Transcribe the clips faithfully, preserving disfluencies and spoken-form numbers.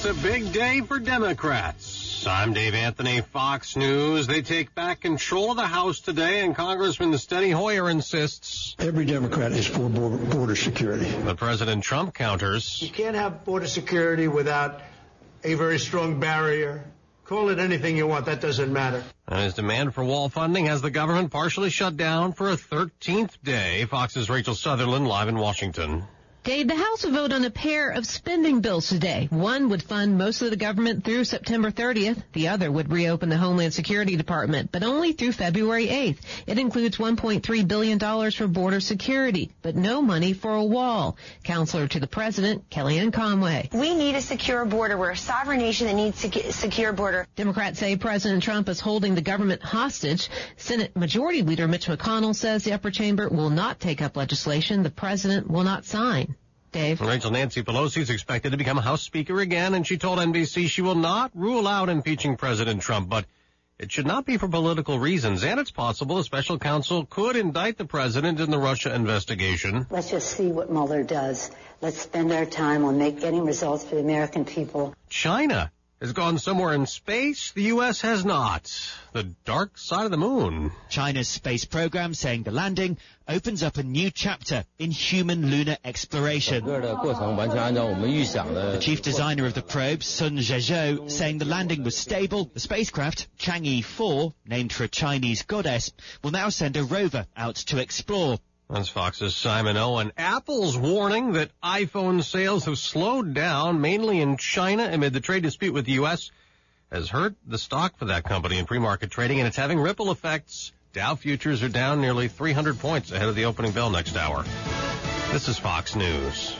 It's a big day for Democrats. I'm Dave Anthony, Fox News. They take back control of the House today, and Congressman Steny Hoyer insists every Democrat is for border security. But President Trump counters. You can't have border security without a very strong barrier. Call it anything you want. That doesn't matter. And his demand for wall funding has the government partially shut down for a thirteenth day. Fox's Rachel Sutherland live in Washington. Dave, the House will vote on a pair of spending bills today. One would fund most of the government through September thirtieth. The other would reopen the Homeland Security Department, but only through February eighth. It includes one point three billion dollars for border security, but no money for a wall. Counselor to the president, Kellyanne Conway. We need a secure border. We're a sovereign nation that needs a secure border. Democrats say President Trump is holding the government hostage. Senate Majority Leader Mitch McConnell says the upper chamber will not take up legislation the president will not sign. Dave. Rachel, Nancy Pelosi is expected to become House Speaker again, and she told N B C she will not rule out impeaching President Trump, but it should not be for political reasons, and it's possible a special counsel could indict the president in the Russia investigation. Let's just see what Mueller does. Let's spend our time on make, getting results for the American people. China has gone somewhere in space. The U S has not. The dark side of the moon. China's space program saying the landing opens up a new chapter in human lunar exploration. The chief designer of the probe, Sun Zhezhou, saying the landing was stable. The spacecraft, Chang'e four, named for a Chinese goddess, will now send a rover out to explore. That's Fox's Simon Owen. Apple's warning that iPhone sales have slowed down, mainly in China, amid the trade dispute with the U S, has hurt the stock for that company in pre-market trading, and it's having ripple effects. Dow futures are down nearly three hundred points ahead of the opening bell next hour. This is Fox News.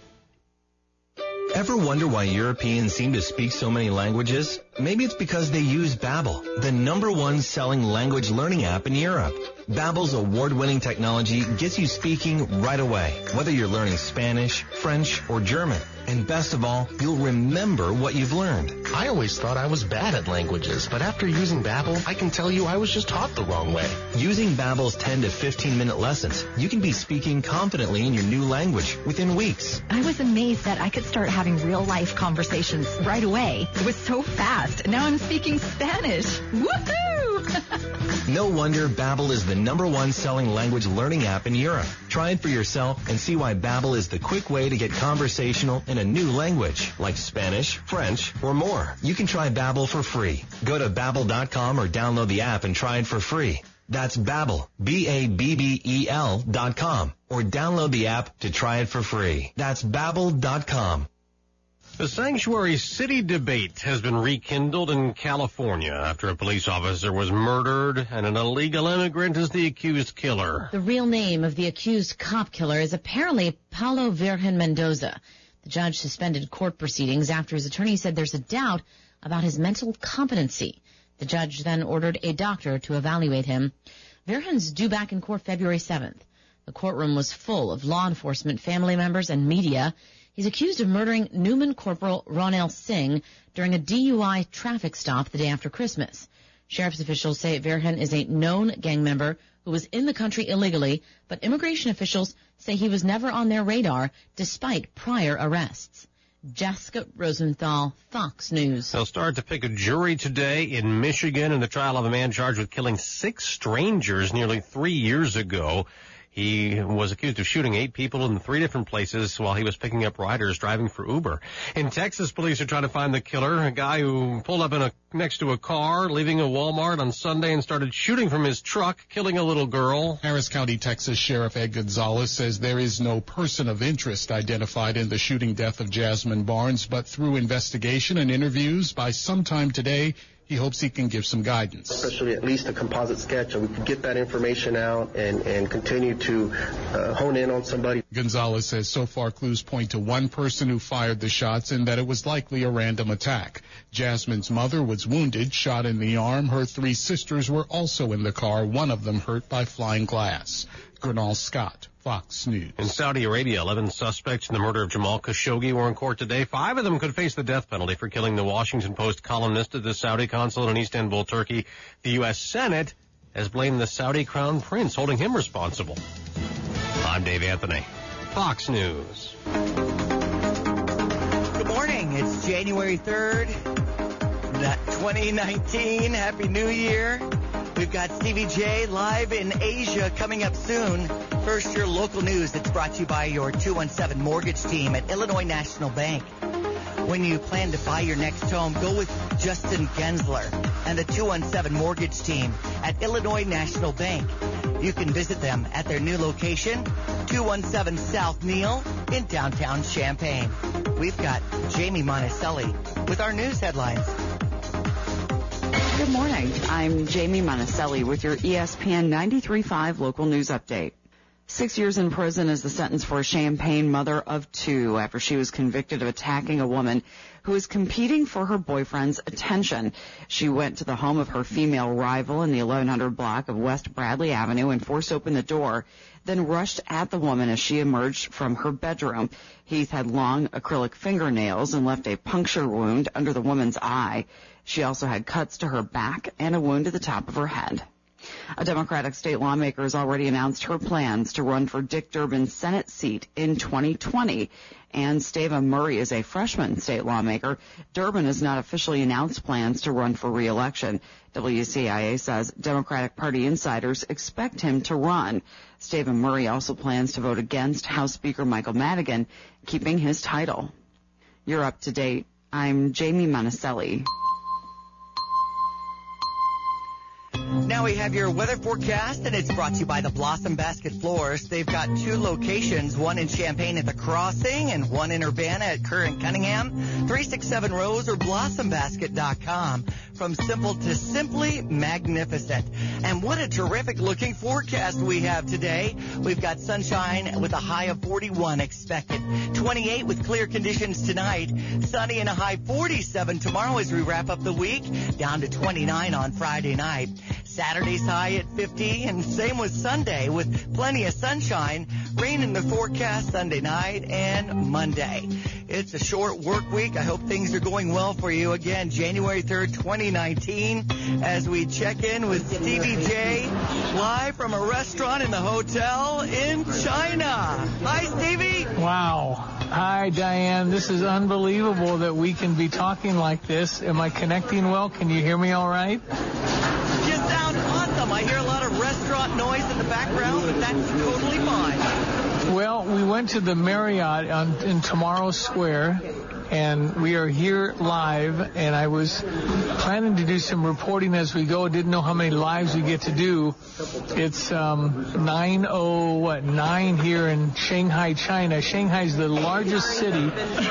Ever wonder why Europeans seem to speak so many languages? Maybe it's because they use Babbel, the number one selling language learning app in Europe. Babbel's award-winning technology gets you speaking right away, whether you're learning Spanish, French, or German. And best of all, you'll remember what you've learned. I always thought I was bad at languages, but after using Babbel, I can tell you I was just taught the wrong way. Using Babbel's ten to fifteen minute lessons, you can be speaking confidently in your new language within weeks. I was amazed that I could start having real-life conversations right away. It was so fast. Now I'm speaking Spanish. Woohoo! No wonder Babbel is the number one selling language learning app in Europe. Try it for yourself and see why Babbel is the quick way to get conversational in a new language, like Spanish, French, or more. You can try Babbel for free. Go to Babbel dot com or download the app and try it for free. That's Babbel, B A B B E L dot com, or download the app to try it for free. That's Babbel dot com. The sanctuary city debate has been rekindled in California after a police officer was murdered and an illegal immigrant is the accused killer. The real name of the accused cop killer is apparently Paulo Virgen Mendoza. The judge suspended court proceedings after his attorney said there's a doubt about his mental competency. The judge then ordered a doctor to evaluate him. Virgen's due back in court February seventh. The courtroom was full of law enforcement, family members, and media. He's accused of murdering Newman Corporal Ronell Singh during a D U I traffic stop the day after Christmas. Sheriff's officials say Virgen is a known gang member who was in the country illegally, but immigration officials say he was never on their radar despite prior arrests. Jessica Rosenthal, Fox News. They'll start to pick a jury today in Michigan in the trial of a man charged with killing six strangers nearly three years ago. He was accused of shooting eight people in three different places while he was picking up riders driving for Uber. In Texas, police are trying to find the killer, a guy who pulled up in a, next to a car, leaving a Walmart on Sunday and started shooting from his truck, killing a little girl. Harris County, Texas Sheriff Ed Gonzalez says there is no person of interest identified in the shooting death of Jasmine Barnes, but through investigation and interviews by sometime today, he hopes he can give some guidance. Especially at least a composite sketch, and we can get that information out and, and continue to uh, hone in on somebody. Gonzalez says so far clues point to one person who fired the shots and that it was likely a random attack. Jasmine's mother was wounded, shot in the arm. Her three sisters were also in the car, one of them hurt by flying glass. Gernal Scott, Fox News. In Saudi Arabia, eleven suspects in the murder of Jamal Khashoggi were in court today. Five of them could face the death penalty for killing the Washington Post columnist at the Saudi consulate in Istanbul, Turkey. The U S Senate has blamed the Saudi crown prince, holding him responsible. I'm Dave Anthony, Fox News. Good morning. It's Jay. January third, twenty nineteen. Happy New Year. We've got Stevie J live in Asia coming up soon. First, your local news that's brought to you by your two one seven mortgage team at Illinois National Bank. When you plan to buy your next home, go with Justin Gensler and the two one seven mortgage team at Illinois National Bank. You can visit them at their new location, two one seven South Neal in downtown Champaign. We've got Jamie Monticelli with our news headlines. Good morning. I'm Jamie Monticelli with your E S P N ninety-three point five local news update. Six years in prison is the sentence for a Champaign mother of two after she was convicted of attacking a woman who was competing for her boyfriend's attention. She went to the home of her female rival in the eleven hundred block of West Bradley Avenue and forced open the door, then rushed at the woman as she emerged from her bedroom. Heath had long acrylic fingernails and left a puncture wound under the woman's eye. She also had cuts to her back and a wound to the top of her head. A Democratic state lawmaker has already announced her plans to run for Dick Durbin's Senate seat in twenty twenty. And Stava Murray is a freshman state lawmaker. Durbin has not officially announced plans to run for re-election. W C I A says Democratic Party insiders expect him to run. Stava Murray also plans to vote against House Speaker Michael Madigan, keeping his title. You're up to date. I'm Jamie Monticelli. Now we have your weather forecast, and it's brought to you by the Blossom Basket Floors. They've got two locations, one in Champaign at the Crossing and one in Urbana at Kerr and Cunningham. three six seven Rose or blossom basket dot com. From simple to simply magnificent. And what a terrific looking forecast we have today. We've got sunshine with a high of forty-one expected. twenty-eight with clear conditions tonight. Sunny and a high forty-seven tomorrow as we wrap up the week. Down to twenty-nine on Friday night. Saturday's high at fifty, and same with Sunday with plenty of sunshine. Rain in the forecast Sunday night and Monday. It's a short work week. I hope things are going well for you. Again, January third, twenty nineteen, as we check in with Stevie J live from a restaurant in the hotel in China. Hi, Stevie. Wow. Hi, Diane. This is unbelievable that we can be talking like this. Am I connecting well? Can you hear me all right? You sound awesome. I hear a lot of restaurant noise in the background, but that's totally fine. Well, we went to the Marriott on, in Tomorrow Square, and we are here live, and I was planning to do some reporting as we go. Didn't know how many lives we get to do. It's um, nine oh nine here in Shanghai, China. Shanghai is the largest city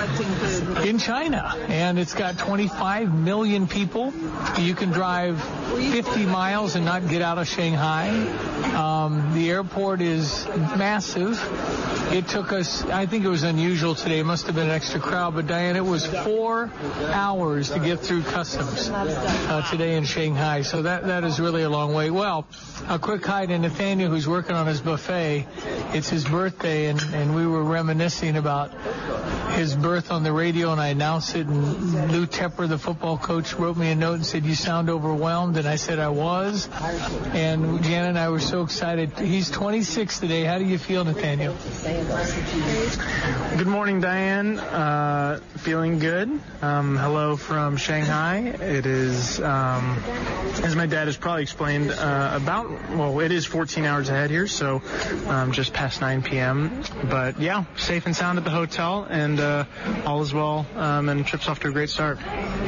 in China, and it's got twenty-five million people. You can drive fifty miles and not get out of Shanghai. Um, the airport is massive. It took us, I think it was unusual today. It must have been an extra crowd, but Diane, it was four hours to get through customs uh, today in Shanghai. So that, that is really a long way. Well, a quick hi to Nathaniel, who's working on his buffet. It's his birthday, and, and we were reminiscing about his birth on the radio, and I announced it, and Lou Tepper, the football coach, wrote me a note and said, "You sound overwhelmed," and I said I was. And Janet and I were so excited. He's twenty-six today. How do you feel, Nathaniel? Good morning, Diane. Uh, feeling good. Um, hello from Shanghai. It is, um, as my dad has probably explained, uh, about, well, it is fourteen hours ahead here, so um, just past nine p.m. But yeah, safe and sound at the hotel, and uh, all is well, um, and trip's off to a great start.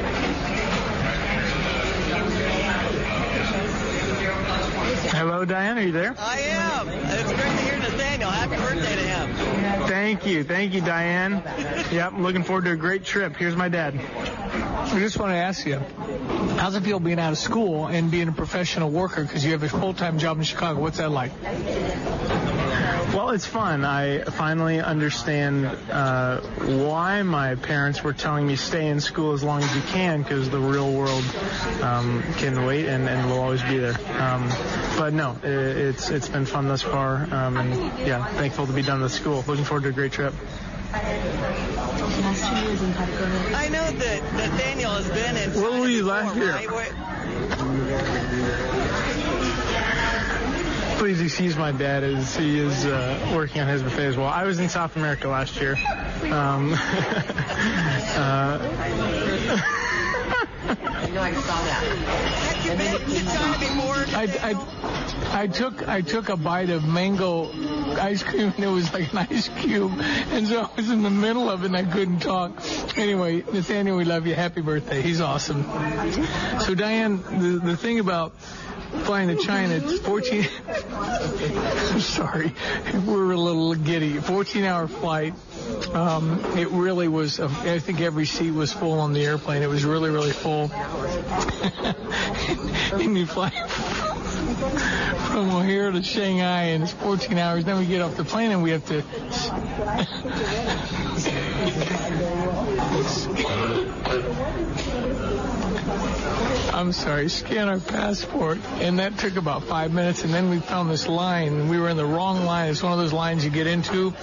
Hello, Diane. Are you there? I am. It's great to hear Nathaniel. Happy birthday to him. Thank you. Thank you, Diane. Yep, I'm looking forward to a great trip. Here's my dad. I just want to ask you, how's it feel being out of school and being a professional worker because you have a full-time job in Chicago? What's that like? Well, it's fun. I finally understand uh, why my parents were telling me stay in school as long as you can, because the real world um, can wait and, and will always be there. Um, but no, it, it's it's been fun thus far, um, and yeah, thankful to be done with school. Looking forward to a great trip. I know that Nathaniel has been in. What were you last year? Right? Please excuse my dad as he is uh, working on his buffet as well. I was in South America last year. Um, uh, I know I saw that. Have you been to China before? I, I, I took I took a bite of mango ice cream, and it was like an ice cube, and so I was in the middle of it and I couldn't talk. Anyway, Nathaniel, we love you. Happy birthday. He's awesome. So Diane, the, the thing about flying to China, it's fourteen I'm sorry, we're a little giddy. fourteen hour flight. Um, it really was, uh, I think every seat was full on the airplane. It was really, really full. And you fly from O'Hare to Shanghai, and it's fourteen hours. Then we get off the plane and we have to I'm sorry, scan our passport, and that took about five minutes, and then we found this line, and we were in the wrong line. It's one of those lines you get into,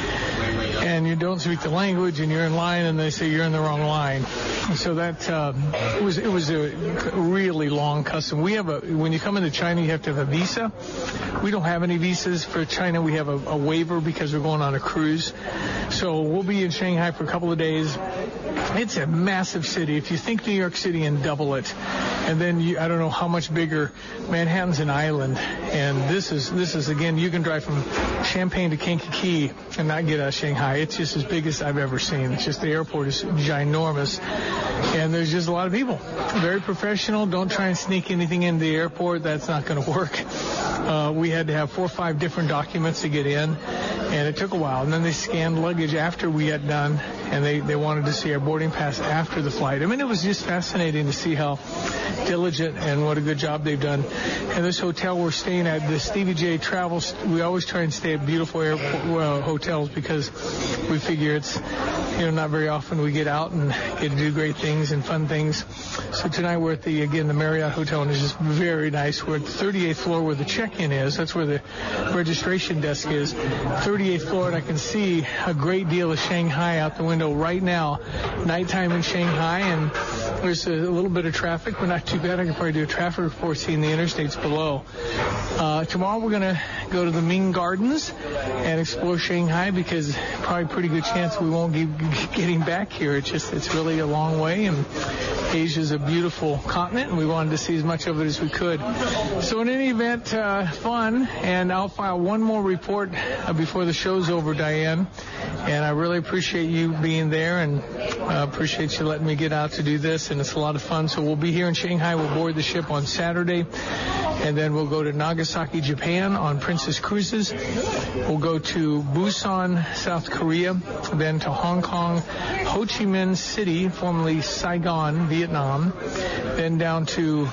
and you don't speak the language, and you're in line, and they say you're in the wrong line. So that uh, it was it was a really long custom. We have a when you come into China, you have to have a visa. We don't have any visas for China. We have a, a waiver because we're going on a cruise. So we'll be in Shanghai for a couple of days. It's a massive city. If you think New York City and double it, and then you, I don't know how much bigger. Manhattan's an island, and this is this is again. You can drive from Champaign to Kankakee and not get out of Shanghai. It's just as big as I've ever seen. It's just the airport is ginormous, and there's just a lot of people. Very professional. Don't try and sneak anything into the airport. That's not going to work. Uh, we had to have four or five different documents to get in, and it took a while. And then they scanned luggage after we got done, and they, they wanted to see our boarding pass after the flight. I mean, it was just fascinating to see how diligent and what a good job they've done. And this hotel we're staying at, the Stevie J Travels, we always try and stay at beautiful airport uh, hotels because we figure it's, you know, not very often we get out and get to do great things and fun things. So tonight we're at the, again, the Marriott Hotel, and it's just very nice. We're at the thirty-eighth floor where the check-in is. That's where the registration desk is. thirty-eighth floor, and I can see a great deal of Shanghai out the window right now. Nighttime in Shanghai, and there's a little bit of traffic, but not too bad. I can probably do a traffic report seeing the interstates below. Uh, tomorrow we're going to go to the Ming Gardens and explore Shanghai because probably a pretty good chance we won't be getting back here. It's just, it's really a long way, and Asia's a beautiful continent, and we wanted to see as much of it as we could. So in any event, uh, fun, and I'll file one more report uh, before the show's over, Diane, and I really appreciate you being there, and uh, appreciate you letting me get out to do this, and it's a lot of fun. So we'll be here in Shanghai. We'll board the ship on Saturday, and then we'll go to Nagasaki, Japan on Princess Cruises. We'll go to Busan, South Korea, then to Hong Kong, Ho Chi Minh City, formerly Saigon, Vietnam, then down to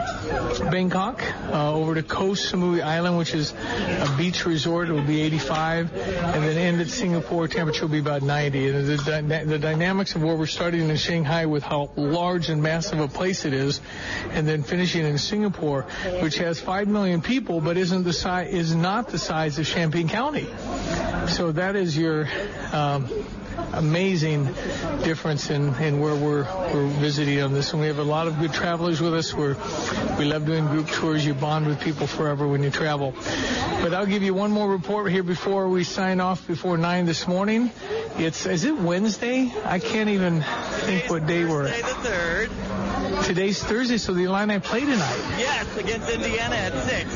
Bangkok, uh, over to Koh Samui Island, which is a beach resort. It will be eighty-five, and then end at Singapore. Temperature will be about ninety. And the, the, the dynamics of where we're starting in Shanghai with how large and massive a place it is, and then finishing in Singapore, which has five million people, but isn't the size is not the size of Champaign County. So that is your um, amazing difference in, in where we're we're visiting on this. And we have a lot of good travelers with us. We're we love doing group tours. You bond with people forever when you travel. But I'll give you one more report here before we sign off before nine this morning. It's is it Wednesday? I can't even think what day we're at. Wednesday the third. Today's Thursday, so the Illini play tonight. Yes, against Indiana at six.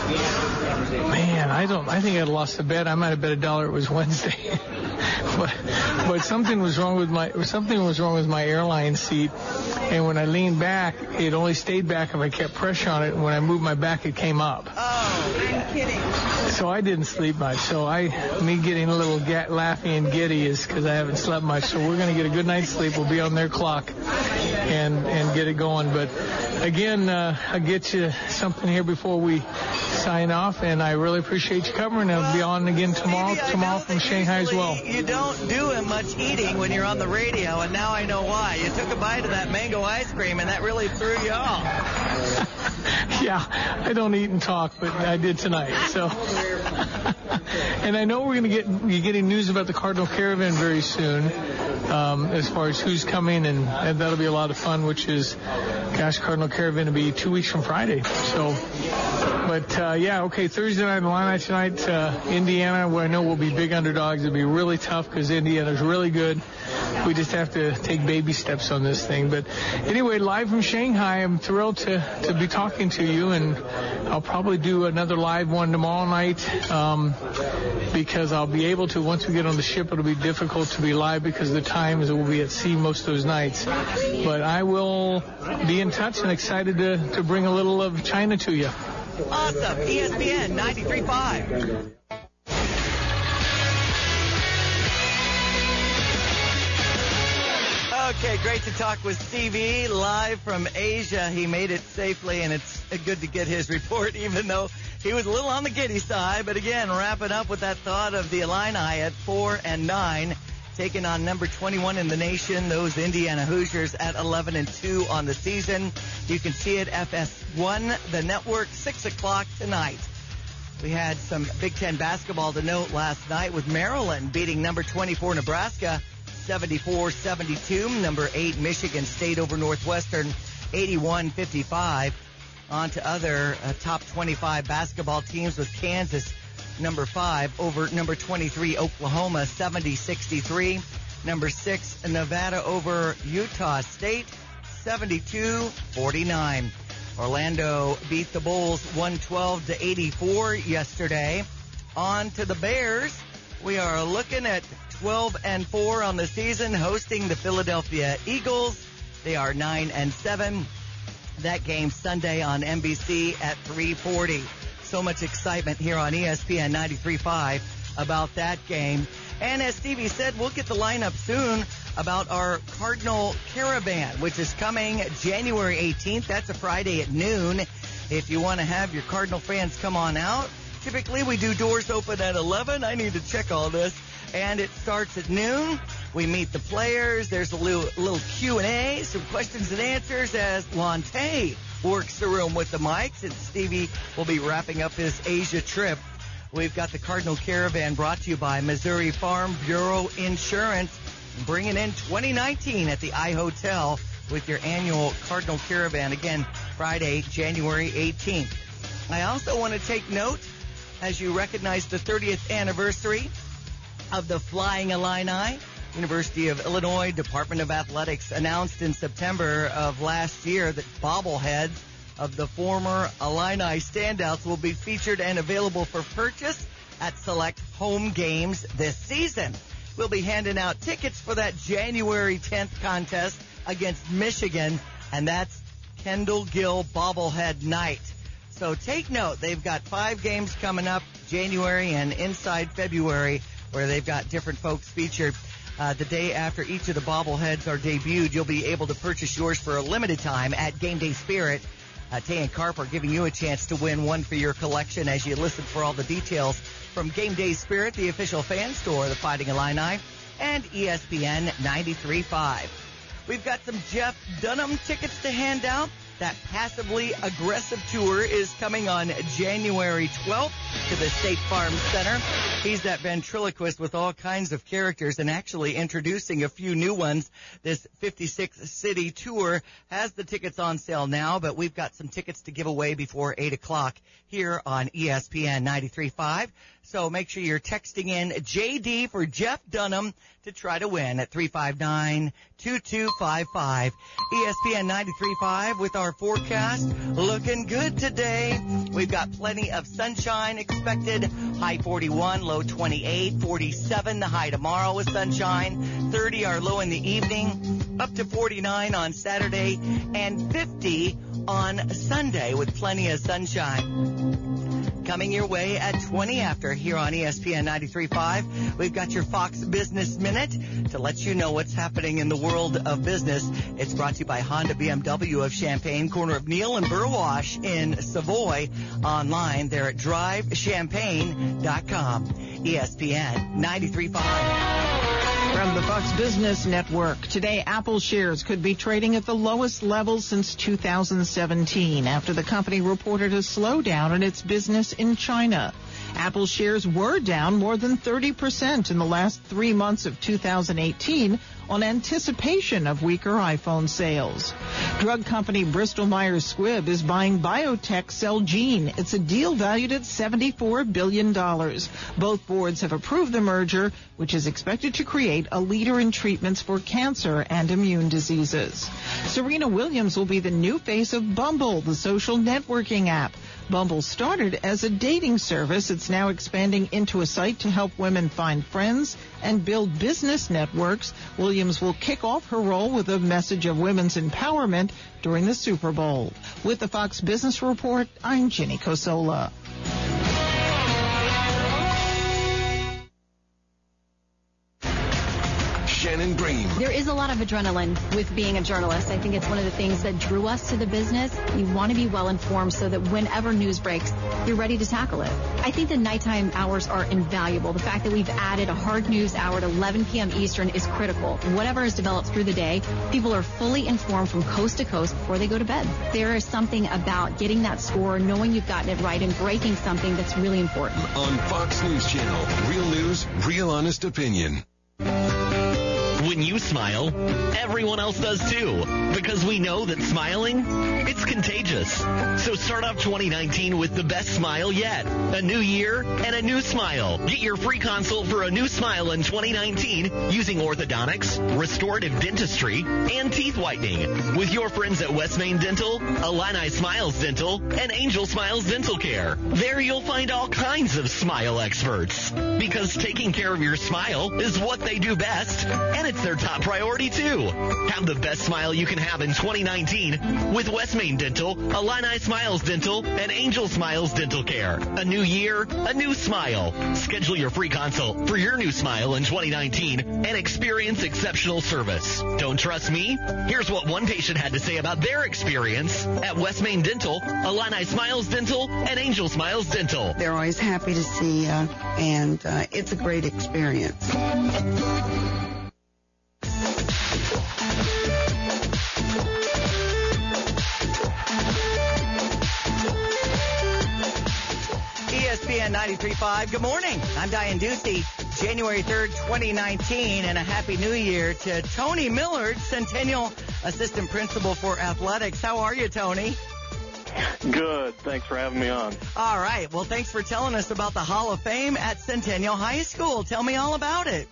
Man, I don't. I think I'd lost a bet. I might have bet a dollar it was Wednesday. but but something was wrong with my something was wrong with my airline seat, and when I leaned back, it only stayed back if I kept pressure on it. And when I moved my back, it came up. Oh, I'm kidding. So I didn't sleep much. So I, me getting a little get, laughing and giddy is because I haven't slept much. So we're going to get a good night's sleep. We'll be on their clock and and get it going. But again, uh, I'll get you something here before we sign off, and I really appreciate you covering. I'll be on again tomorrow, Stevie, tomorrow from Shanghai as well. You don't do much eating when you're on the radio, and now I know why. You took a bite of that mango ice cream, and that really threw you off. Yeah, I don't eat and talk, but I did tonight. So, and I know we're going to get you're getting news about the Cardinal Caravan very soon. um, as far as who's coming, and, and that'll be a lot of fun, which is, gosh, Cardinal Caravan will be two weeks from Friday. So, but, uh, yeah, okay, Thursday night, Illini tonight, uh, Indiana, where I know we'll be big underdogs. It'll be really tough because Indiana's really good. We just have to take baby steps on this thing. But anyway, live from Shanghai, I'm thrilled to, to be talking to you, and I'll probably do another live one tomorrow night um, because I'll be able to, once we get on the ship, it'll be difficult to be live because of the times will be at sea most of those nights. But I will be in touch and excited to, to bring a little of China to you. Awesome. E S P N ninety-three point five. Okay, great to talk with Stevie live from Asia. He made it safely, and it's good to get his report, even though he was a little on the giddy side. But again, wrapping up with that thought of the Illini at four and nine, taking on number twenty-one in the nation, those Indiana Hoosiers at eleven and two on the season. You can see it F S one, the network, six o'clock tonight. We had some Big Ten basketball to note last night with Maryland beating number twenty-four Nebraska seventy-four seventy-two. Number eight Michigan State over Northwestern eighty-one fifty-five. On to other uh, top twenty-five basketball teams with Kansas number five over number twenty-three Oklahoma seventy sixty-three. Number six Nevada over Utah State seventy-two forty-nine. Orlando beat the Bulls one twelve to eighty-four yesterday. On to the Bears. We are looking at twelve and four on the season, hosting the Philadelphia Eagles. They are nine and seven. That game Sunday on N B C at three forty. So much excitement here on E S P N ninety-three point five about that game. And as Stevie said, we'll get the lineup soon about our Cardinal Caravan, which is coming January eighteenth. That's a Friday at noon. If you want to have your Cardinal fans come on out, typically we do doors open at eleven. I need to check all this. And it starts at noon. We meet the players. There's a little, little Q and A, some questions and answers as Lonte works the room with the mics. And Stevie will be wrapping up his Asia trip. We've got the Cardinal Caravan brought to you by Missouri Farm Bureau Insurance, bringing in twenty nineteen at the iHotel with your annual Cardinal Caravan. Again, Friday, January eighteenth. I also want to take note as you recognize the thirtieth anniversary of the Flying Illini. University of Illinois Department of Athletics announced in September of last year that bobbleheads of the former Illini standouts will be featured and available for purchase at select home games this season. We'll be handing out tickets for that January tenth contest against Michigan, and that's Kendall Gill Bobblehead Night. So take note, they've got five games coming up, January and inside February, where they've got different folks featured. Uh, the day after each of the bobbleheads are debuted, you'll be able to purchase yours for a limited time at Game Day Spirit. Uh, Tay and Carp are giving you a chance to win one for your collection as you listen for all the details from Game Day Spirit, the official fan store of the Fighting Illini, and E S P N ninety-three point five. We've got some Jeff Dunham tickets to hand out. That Passively Aggressive tour is coming on January twelfth to the State Farm Center. He's that ventriloquist with all kinds of characters and actually introducing a few new ones. This fifty-six city tour has the tickets on sale now, but we've got some tickets to give away before eight o'clock here on E S P N ninety-three point five. So make sure you're texting in J D for Jeff Dunham to try to win at three five nine, two two five five. E S P N ninety-three point five with our forecast. Looking good today. We've got plenty of sunshine expected. High forty-one, low twenty-eight, forty-seven the high tomorrow with sunshine. thirty our low in the evening. Up to forty-nine on Saturday and fifty on Sunday with plenty of sunshine. Coming your way at twenty after here on E S P N ninety-three point five. We've got your Fox Business Minute to let you know what's happening in the world of business. It's brought to you by Honda B M W of Champaign, corner of Neal and Burwash in Savoy. Online, they're at drive champagne dot com. E S P N ninety-three point five. From the Fox Business Network, today Apple shares could be trading at the lowest level since two thousand seventeen after the company reported a slowdown in its business in China. Apple shares were down more than thirty percent in the last three months of two thousand eighteen, on anticipation of weaker iPhone sales. Drug company Bristol Myers Squibb is buying biotech Celgene. It's a deal valued at seventy-four billion dollars. Both boards have approved the merger, which is expected to create a leader in treatments for cancer and immune diseases. Serena Williams will be the new face of Bumble, the social networking app. Bumble started as a dating service. It's now expanding into a site to help women find friends and build business networks. Williams will kick off her role with a message of women's empowerment during the Super Bowl. With the Fox Business Report, I'm Jenny Cosola. Shannon Bream. There is a lot of adrenaline with being a journalist. I think it's one of the things that drew us to the business. You want to be well informed so that whenever news breaks, you're ready to tackle it. I think the nighttime hours are invaluable. The fact that we've added a hard news hour at eleven p.m. Eastern is critical. Whatever is developed through the day, people are fully informed from coast to coast before they go to bed. There is something about getting that score, knowing you've gotten it right, and breaking something that's really important. On Fox News Channel, real news, real honest opinion. When you smile, everyone else does too. Because we know that smiling, it's contagious. So start off twenty nineteen with the best smile yet. A new year and a new smile. Get your free consult for a new smile in twenty nineteen using orthodontics, restorative dentistry, and teeth whitening with your friends at West Main Dental, Illini Smiles Dental, and Angel Smiles Dental Care. There you'll find all kinds of smile experts. Because taking care of your smile is what they do best, and it's their top priority too. Have the best smile you can have in twenty nineteen with West Main Dental, Illini Smiles Dental, and Angel Smiles Dental Care. A new year, a new smile. Schedule your free consult for your new smile in twenty nineteen and experience exceptional service. Don't trust me? Here's what one patient had to say about their experience at West Main Dental, Illini Smiles Dental, and Angel Smiles Dental. They're always happy to see you, and uh, it's a great experience. E S P N ninety-three point five. Good morning. I'm Diane Ducey. January third, twenty nineteen, and a happy new year to Tony Millard, Centennial Assistant Principal for Athletics. How are you, Tony? Good. Thanks for having me on. All right. Well, thanks for telling us about the Hall of Fame at Centennial High School. Tell me all about it.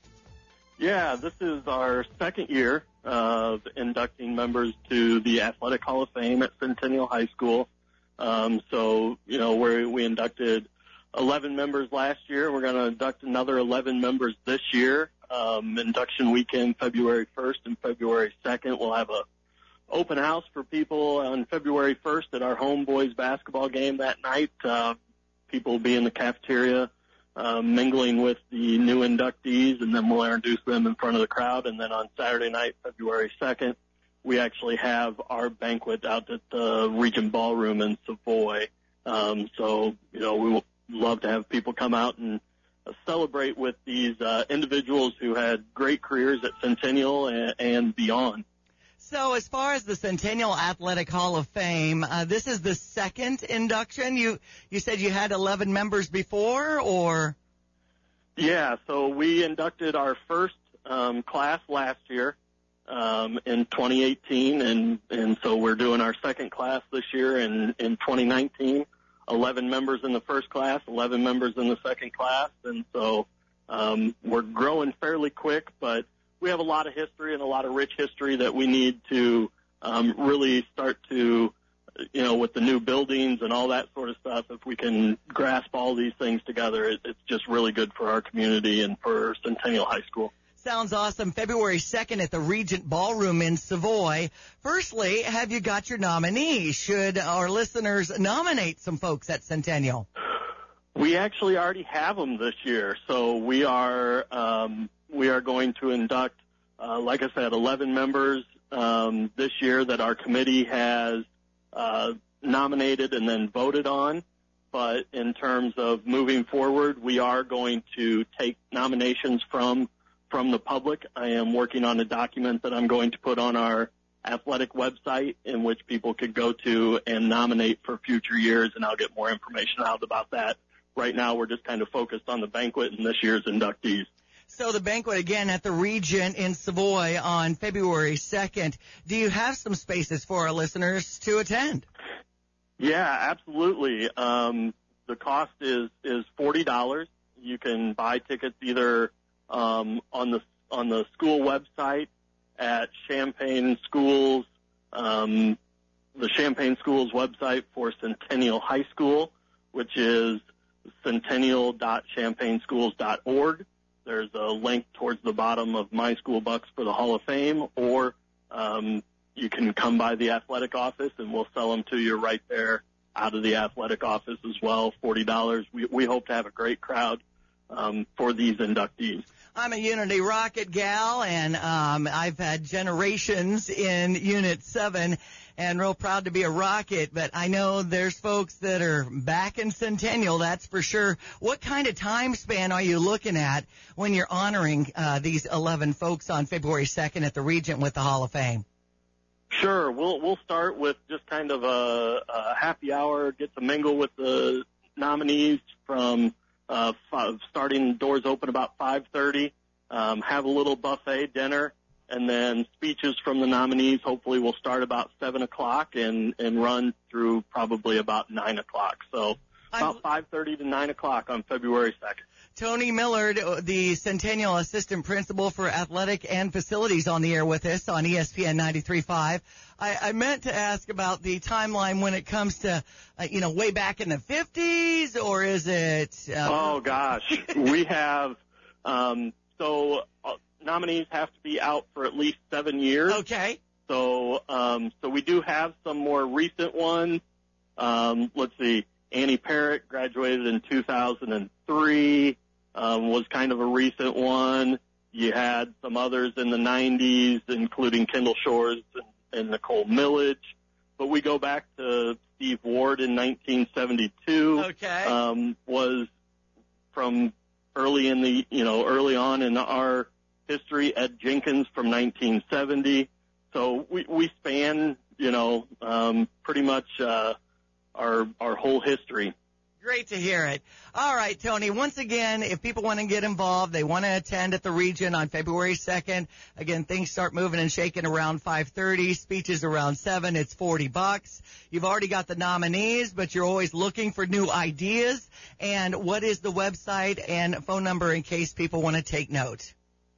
Yeah, this is our second year of inducting members to the Athletic Hall of Fame at Centennial High School. Um, so, you know, we we inducted eleven members last year. We're going to induct another eleven members this year. Um, induction weekend, February first and February second. We'll have a open house for people on February first at our home boys basketball game that night. Uh, people will be in the cafeteria uh, mingling with the new inductees, and then we'll introduce them in front of the crowd. And then on Saturday night, February second, we actually have our banquet out at the Regent Ballroom in Savoy. Um, so, you know, we would love to have people come out and uh, celebrate with these uh, individuals who had great careers at Centennial and, and beyond. So as far as the Centennial Athletic Hall of Fame, uh, this is the second induction. You you said you had eleven members before, or? Yeah, so we inducted our first um, class last year um, in twenty eighteen, and, and so we're doing our second class this year in, in twenty nineteen. eleven members in the first class, eleven members in the second class, and so um, we're growing fairly quick, but we have a lot of history and a lot of rich history that we need to um, really start to, you know, with the new buildings and all that sort of stuff. If we can grasp all these things together, it, it's just really good for our community and for Centennial High School. Sounds awesome. February second at the Regent Ballroom in Savoy. Firstly, have you got your nominee? Should our listeners nominate some folks at Centennial? We actually already have them this year, so we are um, we are going to induct, uh, like I said, eleven members um, this year that our committee has uh, nominated and then voted on. But in terms of moving forward, we are going to take nominations from from the public. I am working on a document that I'm going to put on our athletic website in which people could go to and nominate for future years, and I'll get more information out about that. Right now, we're just kind of focused on the banquet and this year's inductees. So the banquet again at the Regent in Savoy on February second. Do you have some spaces for our listeners to attend? Yeah, absolutely. Um, the cost is, is forty dollars. You can buy tickets either um, on the on the school website at Champaign Schools, um, the Champaign Schools website for Centennial High School, which is centennial dot champaign schools dot org. There's a link towards the bottom of My School Bucks for the Hall of Fame, or um, you can come by the athletic office and we'll sell them to you right there out of the athletic office as well, forty dollars. We, we hope to have a great crowd um, for these inductees. I'm a Unity Rocket gal, and um, I've had generations in Unit seven, and real proud to be a Rocket, but I know there's folks that are back in Centennial, that's for sure. What kind of time span are you looking at when you're honoring uh, these eleven folks on February second at the Regent with the Hall of Fame? Sure. We'll we'll start with just kind of a, a happy hour, get to mingle with the nominees from uh, f- starting doors open about five thirty, um, have a little buffet dinner, and then speeches from the nominees hopefully will start about seven o'clock and, and run through probably about nine o'clock. So about five thirty to nine o'clock on February second. Tony Millard, the Centennial Assistant Principal for Athletic and Facilities, on the air with us on E S P N ninety-three point five. I, I meant to ask about the timeline when it comes to, uh, you know, way back in the fifties, or is it? Uh, oh, gosh. We have, um, so uh, nominees have to be out for at least seven years. Okay. So, um, so we do have some more recent ones. Um, let's see. Annie Parrott graduated in two thousand three, um, was kind of a recent one. You had some others in the nineties, including Kendall Shores and, and Nicole Millage. But we go back to Steve Ward in nineteen seventy-two. Okay. Um, was from early in the, you know, early on in our history. Ed Jenkins from nineteen seventy. So we, we span, you know, um, pretty much, uh, our our whole history. Great to hear it. All right, Tony, once again, if people want to get involved, they want to attend at the Regent on February second. Again, things start moving and shaking around five thirty, speeches around seven. It's forty bucks. You've already got the nominees, but you're always looking for new ideas. And what is the website and phone number in case people want to take note?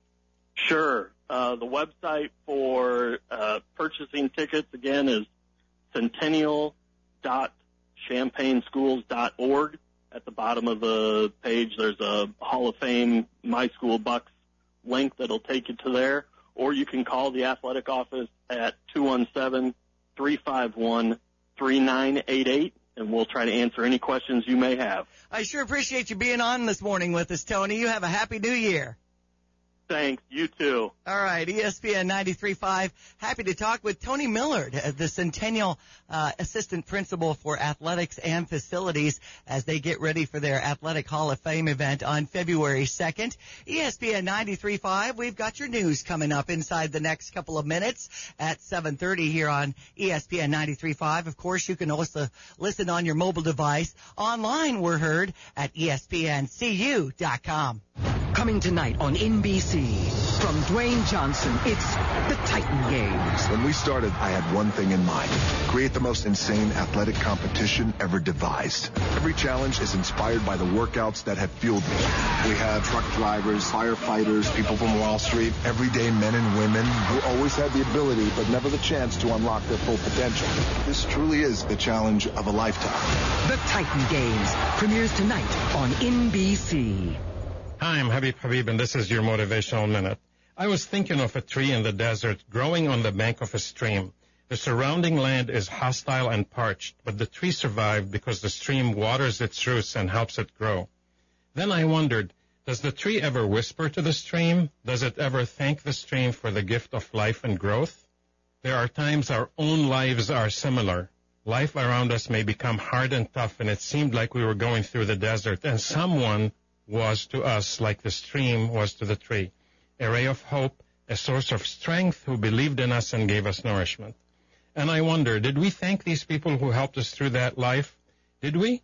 Sure. Uh, the website for uh, purchasing tickets, again, is centennial dot champaign schools dot org. At the bottom of the page, there's a Hall of Fame My School Bucks link that'll take you to there. Or you can call the athletic office at two one seven, three five one, three nine eight eight, and we'll try to answer any questions you may have. I sure appreciate you being on this morning with us, Tony. You have a happy new year. Thanks. You too. All right. E S P N ninety-three point five. Happy to talk with Tony Millard, the Centennial uh, Assistant Principal for Athletics and Facilities, as they get ready for their Athletic Hall of Fame event on February second. E S P N ninety-three point five. We've got your news coming up inside the next couple of minutes at seven thirty here on E S P N ninety-three point five. Of course, you can also listen on your mobile device. Online, we're heard at E S P N C U dot com. Coming tonight on N B C. From Dwayne Johnson, it's the Titan Games. When we started, I had one thing in mind. Create the most insane athletic competition ever devised. Every challenge is inspired by the workouts that have fueled me. We have truck drivers, firefighters, people from Wall Street, everyday men and women who always had the ability but never the chance to unlock their full potential. This truly is the challenge of a lifetime. The Titan Games premieres tonight on N B C. Hi, I'm Habib Habib, and this is your Motivational Minute. I was thinking of a tree in the desert growing on the bank of a stream. The surrounding land is hostile and parched, but the tree survived because the stream waters its roots and helps it grow. Then I wondered, does the tree ever whisper to the stream? Does it ever thank the stream for the gift of life and growth? There are times our own lives are similar. Life around us may become hard and tough, and it seemed like we were going through the desert, and someone was to us like the stream was to the tree, a ray of hope, a source of strength who believed in us and gave us nourishment. And I wonder, did we thank these people who helped us through that life? Did we?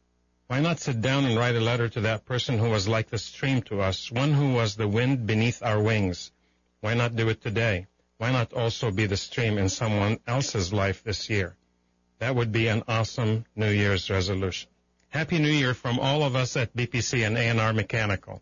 Why not sit down and write a letter to that person who was like the stream to us, one who was the wind beneath our wings? Why not do it today? Why not also be the stream in someone else's life this year? That would be an awesome New Year's resolution. Happy New Year from all of us at B P C and A and R Mechanical.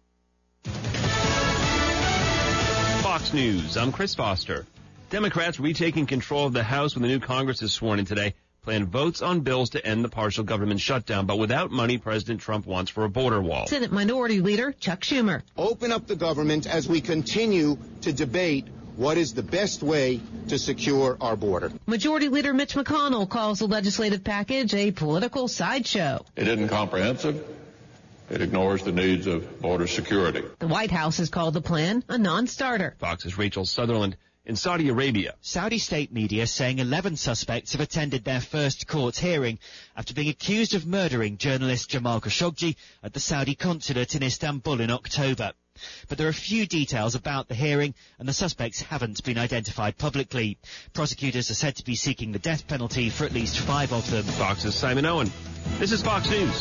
Fox News, I'm Chris Foster. Democrats retaking control of the House when the new Congress is sworn in today plan votes on bills to end the partial government shutdown, but without money President Trump wants for a border wall. Senate Minority Leader Chuck Schumer. Open up the government as we continue to debate what is the best way to secure our border. Majority Leader Mitch McConnell calls the legislative package a political sideshow. It isn't comprehensive. It ignores the needs of border security. The White House has called the plan a non-starter. Fox's Rachel Sutherland. In Saudi Arabia, Saudi state media saying eleven suspects have attended their first court hearing after being accused of murdering journalist Jamal Khashoggi at the Saudi consulate in Istanbul in October. But there are few details about the hearing, and the suspects haven't been identified publicly. Prosecutors are said to be seeking the death penalty for at least five of them. Fox's Simon Owen. This is Fox News.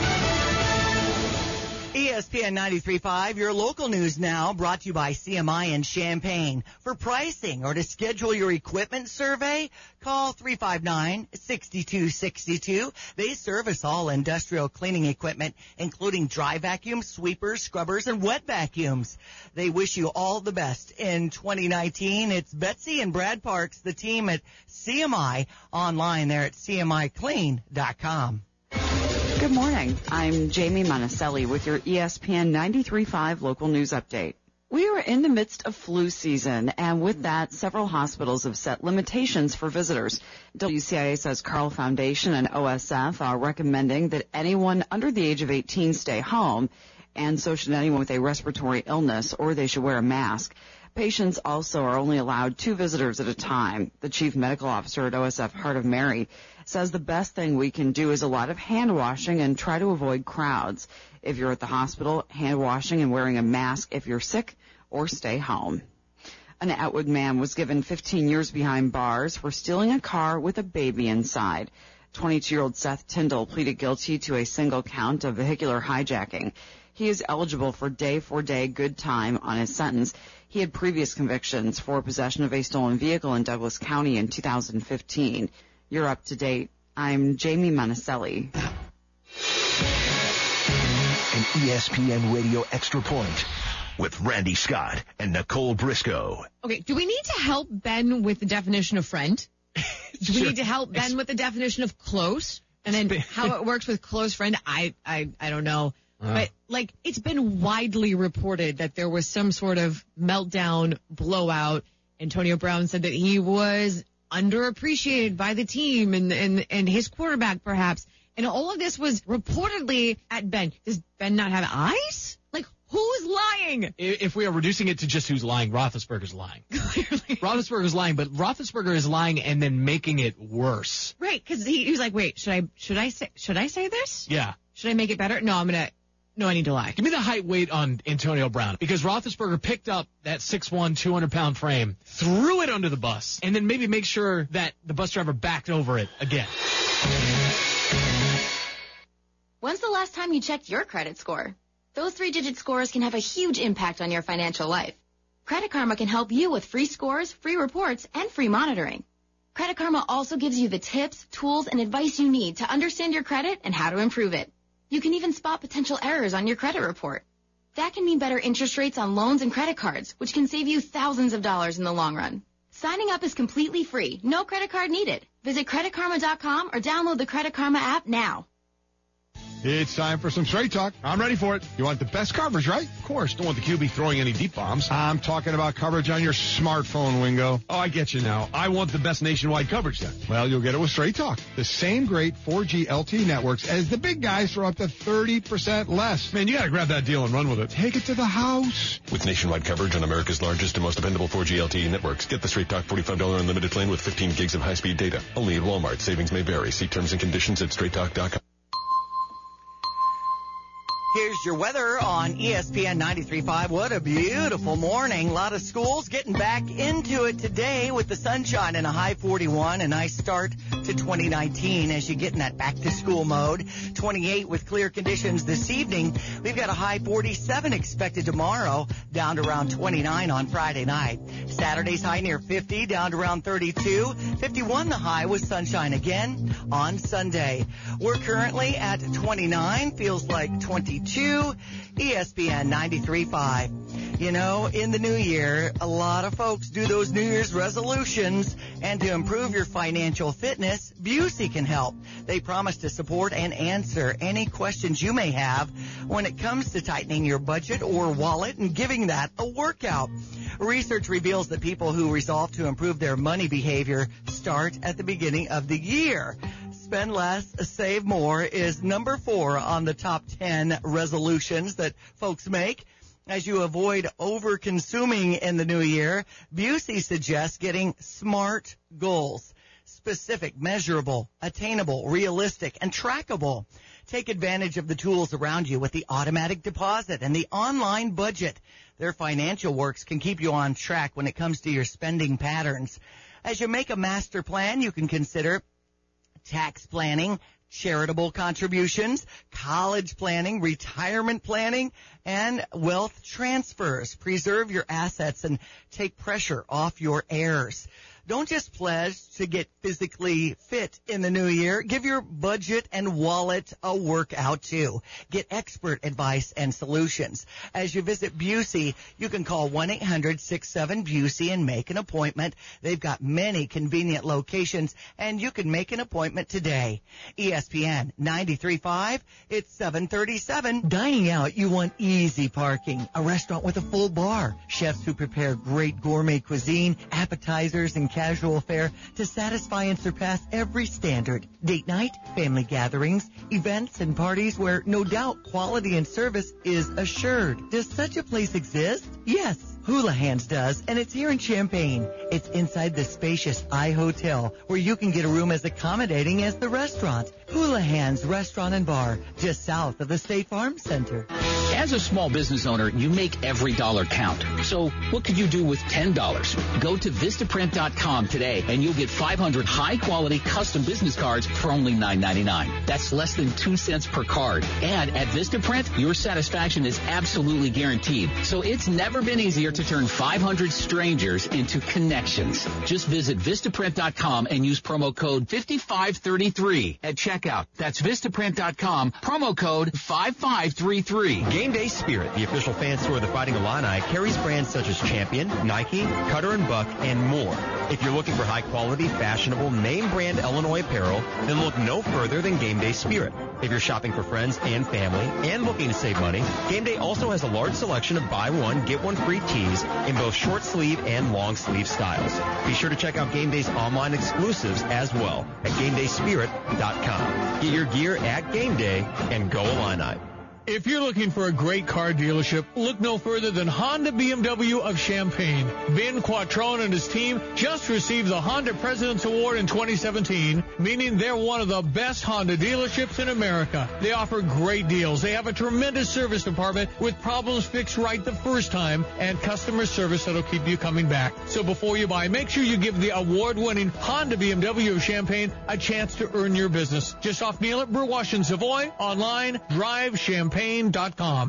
E S P N ninety-three point five, your local news now, brought to you by C M I in Champaign. For pricing or to schedule your equipment survey, call three five nine, six two six two. They service all industrial cleaning equipment, including dry vacuums, sweepers, scrubbers, and wet vacuums. They wish you all the best in twenty nineteen. It's Betsy and Brad Parks, the team at C M I, online there at C M I clean dot com. Good morning. I'm Jamie Monticelli with your E S P N ninety-three point five local news update. We are in the midst of flu season, and with that, several hospitals have set limitations for visitors. W C I A says Carle Foundation and O S F are recommending that anyone under the age of eighteen stay home, and so should anyone with a respiratory illness, or they should wear a mask. Patients also are only allowed two visitors at a time. The chief medical officer at O S F Heart of Mary says the best thing we can do is a lot of hand washing and try to avoid crowds. If you're at the hospital, hand washing and wearing a mask if you're sick, or stay home. An Atwood man was given fifteen years behind bars for stealing a car with a baby inside. twenty-two-year-old Seth Tyndall pleaded guilty to a single count of vehicular hijacking. He is eligible for day-for-day good time on his sentence. He had previous convictions for possession of a stolen vehicle in Douglas County in two thousand fifteen. You're up to date. I'm Jamie Monticelli. An E S P N Radio Extra Point with Randy Scott and Nicole Briscoe. Okay, do we need to help Ben with the definition of friend? Do we Sure. need to help Ben Ex- with the definition of close? And then how it works with close friend, I I, I don't know. Uh. But, like, it's been widely reported that there was some sort of meltdown, blowout. Antonio Brown said that he was underappreciated by the team and, and, and his quarterback, perhaps. And all of this was reportedly at Ben. Does Ben not have eyes? Like, who's lying? If we are reducing it to just who's lying, Roethlisberger's lying. Clearly. Roethlisberger's lying, but Roethlisberger is lying and then making it worse. Right, because he, he was like, wait, should I, should I say, should I say this? Yeah. Should I make it better? No, I'm going to, no, I need to lie. Give me the height weight on Antonio Brown, because Roethlisberger picked up that six one, two hundred pound frame, threw it under the bus, and then maybe make sure that the bus driver backed over it again. When's the last time you checked your credit score? Those three-digit scores can have a huge impact on your financial life. Credit Karma can help you with free scores, free reports, and free monitoring. Credit Karma also gives you the tips, tools, and advice you need to understand your credit and how to improve it. You can even spot potential errors on your credit report. That can mean better interest rates on loans and credit cards, which can save you thousands of dollars in the long run. Signing up is completely free. No credit card needed. Visit credit karma dot com or download the Credit Karma app now. It's time for some straight talk. I'm ready for it. You want the best coverage, right? Of course. Don't want the Q B throwing any deep bombs. I'm talking about coverage on your smartphone, Wingo. Oh, I get you now. I want the best nationwide coverage then. Well, you'll get it with Straight Talk. The same great four G L T E networks as the big guys for up to thirty percent less. Man, you got to grab that deal and run with it. Take it to the house. With nationwide coverage on America's largest and most dependable four G L T E networks, get the Straight Talk forty-five dollars unlimited plan with fifteen gigs of high-speed data. Only at Walmart. Savings may vary. See terms and conditions at straight talk dot com. Here's your weather on E S P N ninety-three point five. What a beautiful morning. A lot of schools getting back into it today with the sunshine and a high forty-one. A nice start to twenty nineteen as you get in that back-to-school mode. twenty-eight with clear conditions this evening. We've got a high forty-seven expected tomorrow, down to around twenty-nine on Friday night. Saturday's high near fifty, down to around thirty-two. fifty-one the high with sunshine again on Sunday. We're currently at twenty-nine, feels like twenty-two. E S P N ninety-three point five. You know, in the new year, a lot of folks do those New Year's resolutions, and to improve your financial fitness, Busey can help. They promise to support and answer any questions you may have when it comes to tightening your budget or wallet and giving that a workout. Research reveals that people who resolve to improve their money behavior start at the beginning of the year. Spend less, save more is number four on the top ten resolutions that folks make. As you avoid over-consuming in the new year, Busey suggests getting SMART goals. Specific, measurable, attainable, realistic, and trackable. Take advantage of the tools around you with the automatic deposit and the online budget. Their financial works can keep you on track when it comes to your spending patterns. As you make a master plan, you can consider tax planning, charitable contributions, college planning, retirement planning, and wealth transfers. Preserve your assets and take pressure off your heirs. Don't just pledge to get physically fit in the new year. Give your budget and wallet a workout, too. Get expert advice and solutions. As you visit Busey, you can call one eight hundred six seven Busey and make an appointment. They've got many convenient locations, and you can make an appointment today. E S P N ninety-three point five, it's seven thirty-seven. Dining out, you want easy parking. A restaurant with a full bar. Chefs who prepare great gourmet cuisine, appetizers, and casual fare to satisfy and surpass every standard. Date night, family gatherings, events, and parties where no doubt quality and service is assured. Does such a place exist? Yes. Hula Hands does, and it's here in Champaign. It's inside the spacious iHotel, where you can get a room as accommodating as the restaurant. Hula Hands Restaurant and Bar, just south of the State Farm Center. As a small business owner, you make every dollar count. So what could you do with ten dollars? Go to Vistaprint dot com today, and you'll get five hundred high-quality custom business cards for only nine ninety-nine. That's less than two cents per card. And at Vistaprint, your satisfaction is absolutely guaranteed. So it's never been easier to turn five hundred strangers into connections. Just visit Vistaprint dot com and use promo code fifty-five thirty-three at checkout. That's Vistaprint dot com, promo code fifty-five thirty-three. Game Day Spirit, the official fan store of the Fighting Illini, carries brands such as Champion, Nike, Cutter and Buck, and more. If you're looking for high-quality, fashionable, name-brand Illinois apparel, then look no further than Game Day Spirit. If you're shopping for friends and family and looking to save money, Game Day also has a large selection of buy one, get one free tees in both short sleeve and long sleeve styles. Be sure to check out Game Day's online exclusives as well at game day spirit dot com. Get your gear at Game Day and go Illini. If you're looking for a great car dealership, look no further than Honda B M W of Champaign. Ben Quattrone and his team just received the Honda President's Award in twenty seventeen, meaning they're one of the best Honda dealerships in America. They offer great deals. They have a tremendous service department with problems fixed right the first time and customer service that'll keep you coming back. So before you buy, make sure you give the award-winning Honda B M W of Champaign a chance to earn your business. Just off Neal at Burwash and Savoy, online, drive champaign dot com.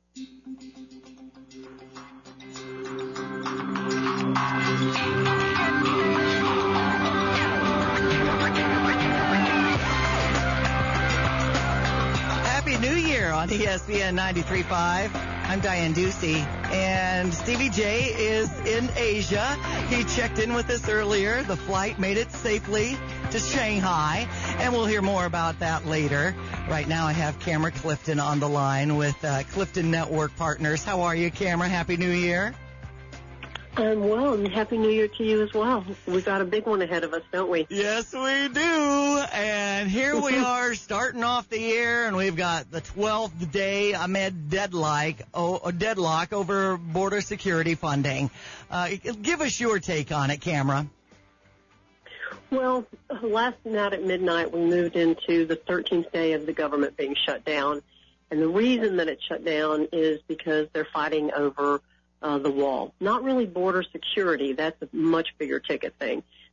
Happy New Year on E S P N ninety-three point five. I'm Diane Ducey, and Stevie J is in Asia. He checked in with us earlier. The flight made it safely to Shanghai, and we'll hear more about that later. Right now I have Camera Clifton on the line with uh, Clifton Network Partners. How are you, Camera? Happy New Year. I'm well, and Happy New Year to you as well. We got a big one ahead of us, don't we? Yes, we do. And here we are starting off the year, and we've got the twelfth day amid deadlock, oh, deadlock over border security funding. Uh, give us your take on it, Camera. Well, last night at midnight, we moved into the thirteenth day of the government being shut down. And the reason that it shut down is because they're fighting over Uh, the wall. Not really border security. That's a much bigger ticket thing.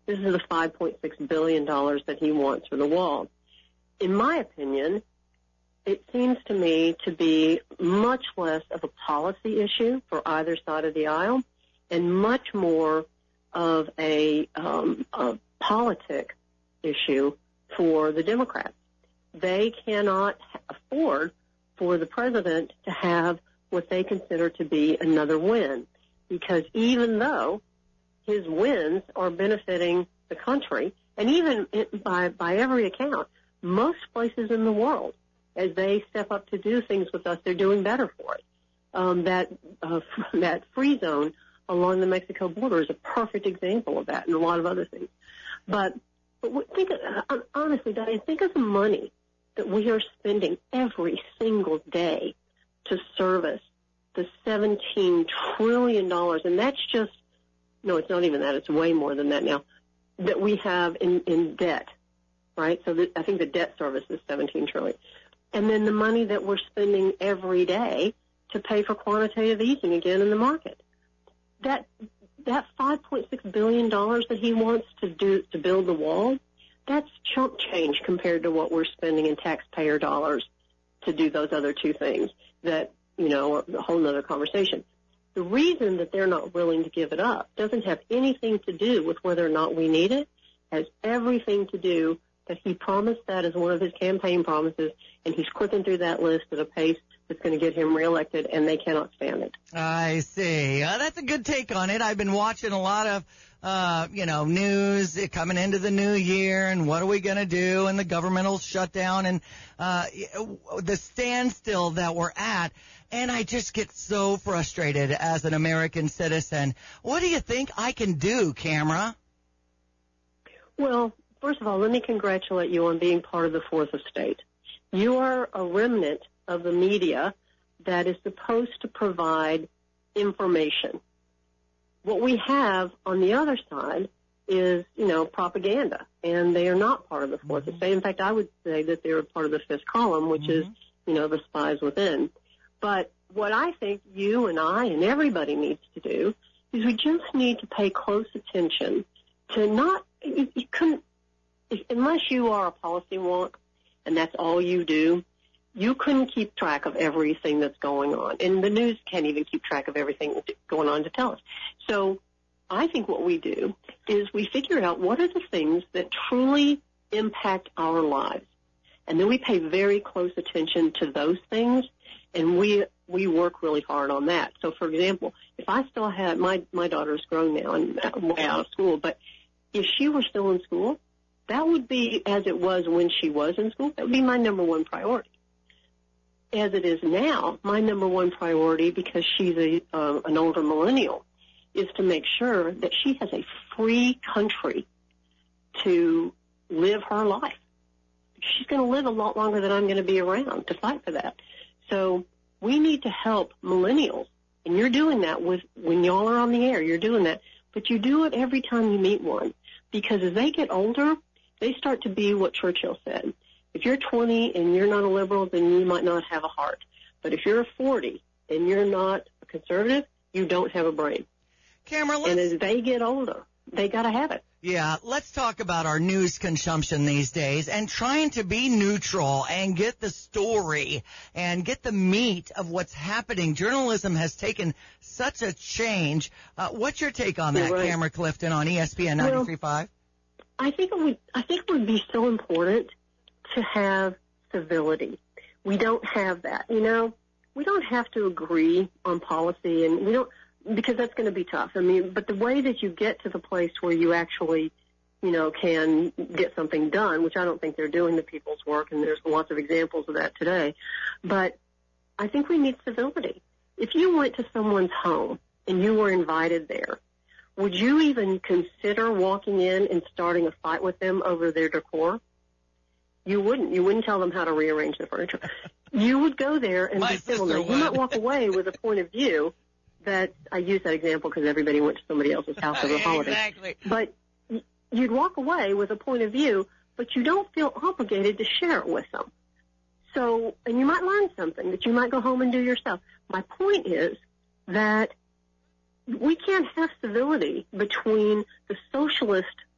This is the five point six billion dollars that he wants for the wall. In my opinion, it seems to me to be much less of a policy issue for either side of the aisle and much more of a, um, a politic issue for the Democrats. They cannot afford for the president to have what they consider to be another win, because even though his wins are benefiting the country, and even by, by every account, most places in the world, as they step up to do things with us, they're doing better for it. Um, that uh, that free zone along the Mexico border is a perfect example of that, and a lot of other things. But, but think, uh, honestly, Diane, think of the money that we are spending every single day to service the seventeen trillion dollars, and that's just, no, it's not even that, it's way more than that now, that we have in, in debt, right? So the, I think the debt service is seventeen trillion dollars. And then the money that we're spending every day to pay for quantitative easing again in the market. That that five point six billion dollars that he wants to do to build the wall, that's chump change compared to what we're spending in taxpayer dollars to do those other two things that, you know, are a whole other conversation. The reason that they're not willing to give it up doesn't have anything to do with whether or not we need it. It has everything to do that he promised that as one of his campaign promises, and he's clicking through that list at a pace that's going to get him reelected, and they cannot stand it. I see. Uh, that's a good take on it. I've been watching a lot of, uh, you know, news coming into the new year, and what are we going to do, and the governmental shutdown, and uh, the standstill that we're at. And I just get so frustrated as an American citizen. What do you think I can do, Camera? Well, first of all, let me congratulate you on being part of the fourth estate. You are a remnant of the media that is supposed to provide information. What we have on the other side is, you know, propaganda, and they are not part of the fourth mm-hmm. estate. In fact, I would say that they're part of the fifth column, which mm-hmm. is, you know, the spies within. But what I think you and I and everybody needs to do is we just need to pay close attention to not, you, you couldn't, if, unless you are a policy wonk and that's all you do, you couldn't keep track of everything that's going on. And the news can't even keep track of everything going on to tell us. So I think what we do is we figure out what are the things that truly impact our lives. And then we pay very close attention to those things, and we we work really hard on that. So, for example, if I still had, my, my daughter's grown now and way out of school, but if she were still in school, that would be, as it was when she was in school, that would be my number one priority. As it is now, my number one priority, because she's a, uh, an older millennial, is to make sure that she has a free country to live her life. She's going to live a lot longer than I'm going to be around to fight for that. So we need to help millennials, and you're doing that with when y'all are on the air. You're doing that, but you do it every time you meet one, because as they get older, they start to be what Churchill said. If you're twenty and you're not a liberal, then you might not have a heart. But if you're forty and you're not a conservative, you don't have a brain. Camera, let's... And as they get older, they got to have it. Yeah, let's talk about our news consumption these days and trying to be neutral and get the story and get the meat of what's happening. Journalism has taken such a change. Uh, what's your take on that, right. Cameron Clifton, on E S P N ninety-three point five? Well, I think it would. I think it would be so important to have civility. We don't have that. You know, we don't have to agree on policy, and we don't. Because that's going to be tough. I mean, but the way that you get to the place where you actually, you know, can get something done, which I don't think they're doing the people's work, and there's lots of examples of that today. But I think we need civility. If you went to someone's home and you were invited there, would you even consider walking in and starting a fight with them over their decor? You wouldn't. You wouldn't tell them how to rearrange the furniture. You would go there and be civil. Now, you might walk away with a point of view. That I use that example because everybody went to somebody else's house over the holidays. Exactly. But you'd walk away with a point of view, but you don't feel obligated to share it with them. So, and you might learn something that you might go home and do yourself. My point is that we can't have civility between the socialist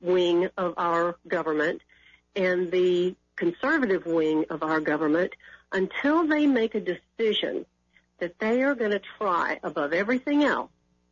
wing of our government and the conservative wing of our government until they make a decision that they are going to try above everything else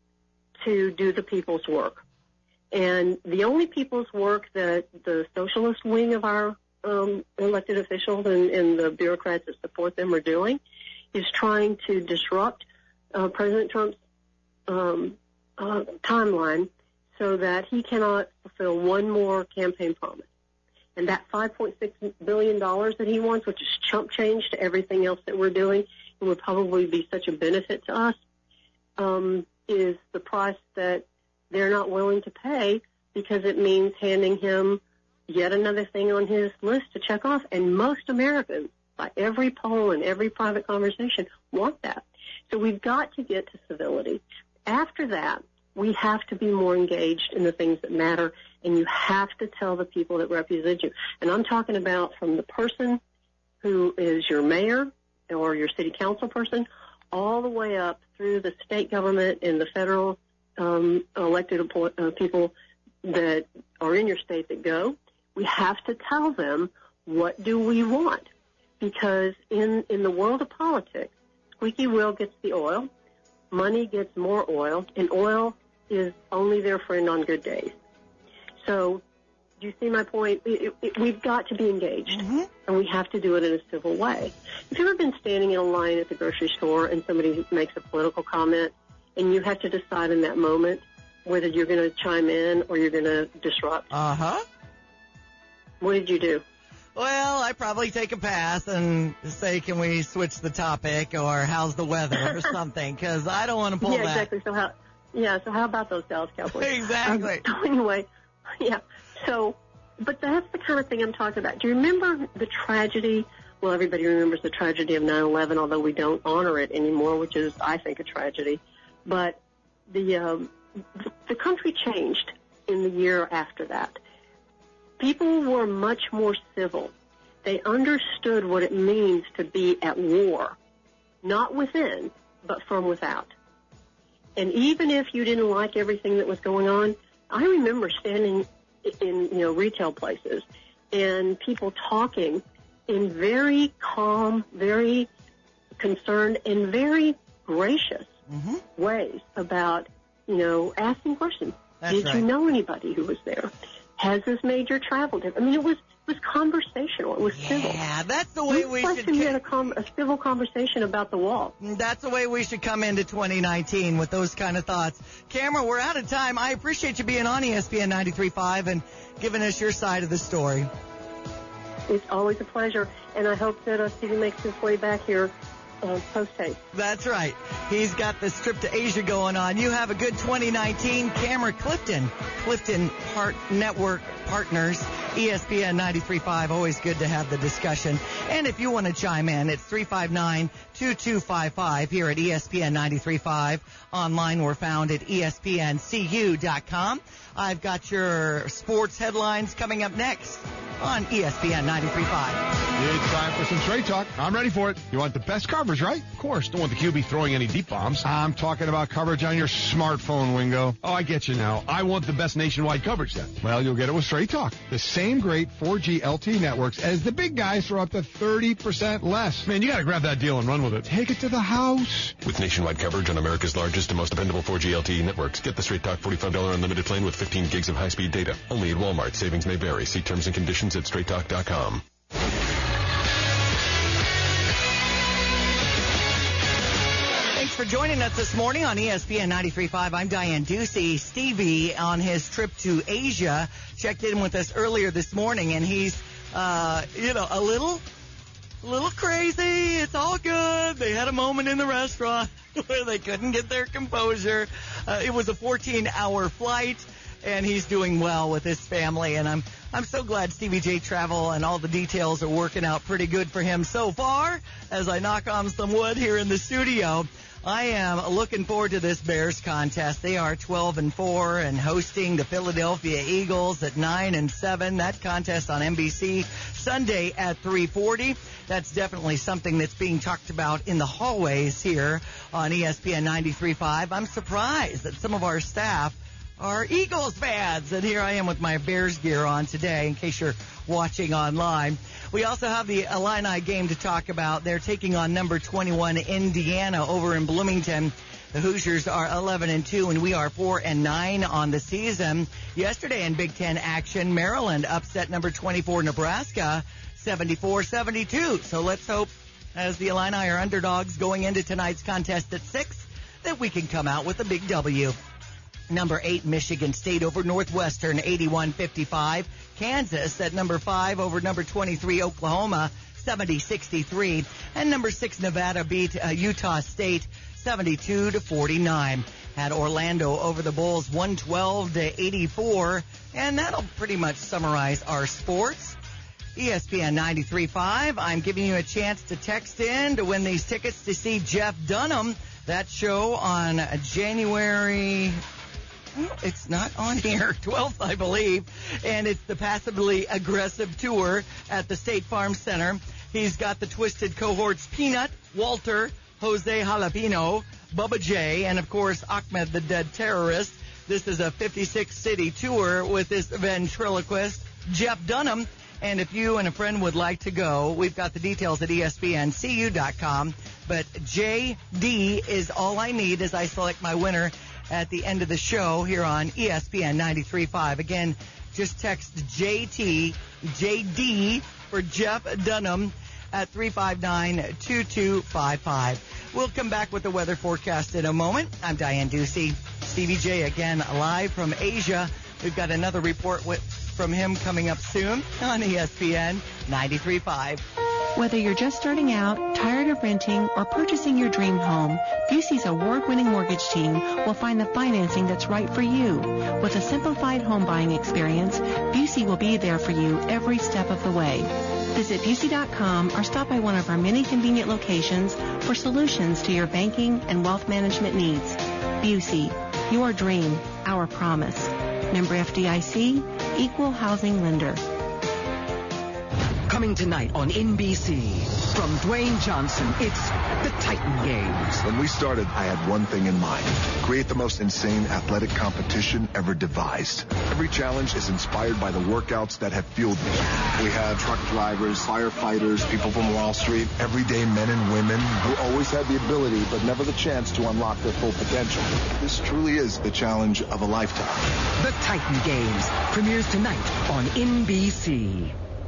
to do the people's work. And the only people's work that the socialist wing of our um, elected officials and, and the bureaucrats that support them are doing is trying to disrupt uh, President Trump's um, uh, timeline so that he cannot fulfill one more campaign promise. And that five point six billion dollars that he wants, which is chump change to everything else that we're doing and would probably be such a benefit to us, um, is the price that they're not willing to pay, because it means handing him yet another thing on his list to check off. And most Americans, by every poll and every private conversation, want that. So we've got to get to civility. After that, we have to be more engaged in the things that matter, and you have to tell the people that represent you. And I'm talking about from the person who is your mayor or your city council person all the way up through the state government and the federal um, elected appoint, uh, people that are in your state that go. We have to tell them, what do we want? Because in, in the world of politics, squeaky wheel gets the oil, money gets more oil, and oil is only their friend on good days. So, do you see my point? It, it, we've got to be engaged, mm-hmm. and we have to do it in a civil way. Have you ever been standing in a line at the grocery store and somebody makes a political comment, and you have to decide in that moment whether you're going to chime in or you're going to disrupt? Uh-huh. What did you do? Well, I probably take a pass and say, can we switch the topic, or how's the weather or something, because I don't want to pull yeah, that. Yeah, exactly. So how, yeah, so how about those Dallas Cowboys? Exactly. Um, so anyway, yeah. So, but that's the kind of thing I'm talking about. Do you remember the tragedy? Well, everybody remembers the tragedy of nine eleven, although we don't honor it anymore, which is, I think, a tragedy. But the um, the country changed in the year after that. People were much more civil. They understood what it means to be at war, not within, but from without. And even if you didn't like everything that was going on, I remember standing in, you know, retail places and people talking in very calm, very concerned, and very gracious mm-hmm. ways about, you know, asking questions. That's Did right. you know anybody who was there? Has this made your travel different? I mean, it was it was conversational. It was yeah, civil. Yeah, that's the way we, we should. We had a, com- a civil conversation about the wall. That's the way we should come into twenty nineteen, with those kind of thoughts. Cameron, we're out of time. I appreciate you being on E S P N ninety-three point five and giving us your side of the story. It's always a pleasure, and I hope that uh, Stevie makes his way back here uh, post-haste. That's right. He's got this trip to Asia going on. You have a good twenty nineteen. Cameron Clifton, Clifton Part Network Partners, E S P N ninety-three point five. Always good to have the discussion. And if you want to chime in, it's three five nine, two two five five here at E S P N ninety-three point five. Online, we're found at E S P N C U dot com. I've got your sports headlines coming up next on E S P N ninety-three point five. It's time for some straight talk. I'm ready for it. You want the best coverage, right? Of course. Don't want the Q B throwing any deep bombs. I'm talking about coverage on your smartphone, Wingo. Oh, I get you now. I want the best nationwide coverage then. Well, you'll get it with Straight Talk. The same great four G L T E networks as the big guys for up to thirty percent less. Man, you got to grab that deal and run with it. Take it to the house. With nationwide coverage on America's largest and most dependable four G L T E networks, get the Straight Talk forty-five dollars unlimited plan with fifteen gigs of high-speed data. Only at Walmart. Savings may vary. See terms and conditions at straight talk dot com. Thanks for joining us this morning on E S P N ninety-three point five. I'm Diane Ducey. Stevie, on his trip to Asia, checked in with us earlier this morning, and he's, uh, you know, a little, a little crazy. It's all good. They had a moment in the restaurant where they couldn't get their composure. Uh, it was a fourteen-hour flight, and he's doing well with his family, and I'm I'm so glad Stevie J Travel and all the details are working out pretty good for him so far. As I knock on some wood here in the studio, I am looking forward to this Bears contest. They are twelve and four and hosting the Philadelphia Eagles at nine and seven. That contest on N B C Sunday at three forty. That's definitely something that's being talked about in the hallways here on E S P N ninety-three point five. I'm surprised that some of our staff are Eagles fans. And here I am with my Bears gear on today, in case you're watching online. We also have the Illini game to talk about. They're taking on number twenty-one Indiana over in Bloomington. The Hoosiers are eleven and two, and we are four and nine on the season. Yesterday in Big Ten action, Maryland upset number twenty-four Nebraska, seventy-four seventy-two. So let's hope, as the Illini are underdogs going into tonight's contest at six, that we can come out with a big W. Number eight, Michigan State over Northwestern, eighty-one fifty-five. Kansas at number five over number twenty-three, Oklahoma, seventy sixty-three. And number six, Nevada beat uh, Utah State, seventy-two to forty-nine. Had Orlando over the Bulls, one twelve to eighty-four. And that'll pretty much summarize our sports. E S P N ninety-three point five. I'm giving you a chance to text in to win these tickets to see Jeff Dunham. That show on January... It's not on here, twelfth, I believe, and it's the Passively Aggressive Tour at the State Farm Center. He's got the Twisted Cohorts Peanut, Walter, Jose Jalapeno, Bubba J, and, of course, Ahmed the Dead Terrorist. This is a fifty-six city tour with this ventriloquist, Jeff Dunham. And if you and a friend would like to go, we've got the details at E S P N C U dot com. But J D is all I need as I select my winner at the end of the show here on E S P N ninety-three point five. Again, just text J T, J D for Jeff Dunham at three five nine, two two five five. We'll come back with the weather forecast in a moment. I'm Diane Ducey. Stevie J again live from Asia. We've got another report with, from him coming up soon on E S P N ninety-three point five. Whether you're just starting out, tired of renting, or purchasing your dream home, Busey's award-winning mortgage team will find the financing that's right for you. With a simplified home buying experience, Busey will be there for you every step of the way. Visit Busey dot com or stop by one of our many convenient locations for solutions to your banking and wealth management needs. Busey, your dream, our promise. Member F D I C, Equal Housing Lender. Coming tonight on N B C, from Dwayne Johnson, it's the Titan Games. When we started, I had one thing in mind. Create the most insane athletic competition ever devised. Every challenge is inspired by the workouts that have fueled me. We have truck drivers, firefighters, people from Wall Street, everyday men and women who always had the ability but never the chance to unlock their full potential. This truly is the challenge of a lifetime. The Titan Games premieres tonight on N B C.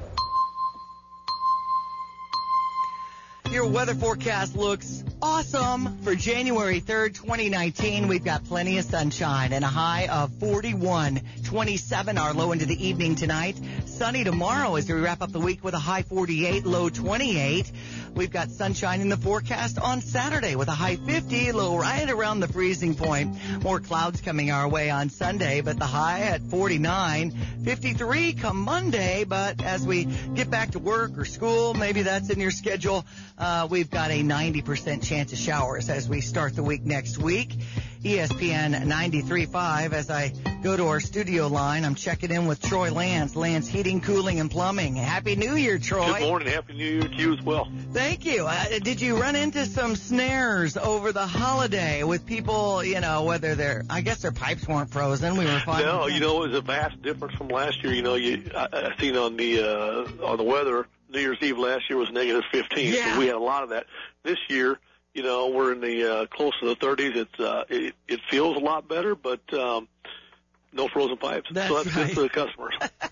Your weather forecast looks awesome for January third, twenty nineteen. We've got plenty of sunshine and a high of forty-one. twenty-seven, our low into the evening tonight. Sunny tomorrow as we wrap up the week with a high forty-eight, low twenty-eight. We've got sunshine in the forecast on Saturday with a high fifty, low right around the freezing point. More clouds coming our way on Sunday, but the high at forty-nine. fifty-three come Monday, but as we get back to work or school, maybe that's in your schedule, uh, we've got a ninety percent chance of showers as we start the week next week. E S P N ninety-three point five. As I go to our studio line, I'm checking in with Troy Lance, Lance Heating, Cooling, and Plumbing. Happy New Year, Troy. Good morning. Happy New Year to you as well. Thank you. Uh, did you run into some snares over the holiday with people, you know, whether their, I guess their pipes weren't frozen. We were fine. No, you know, it was a vast difference from last year. You know, you I, I seen on the uh, on the weather, New Year's Eve last year was negative fifteen. Yeah. So we had a lot of that. This year, you know, we're in the uh, close to the thirties. It's uh, it, it feels a lot better, but um, no frozen pipes. That's so that's right. good for the customers.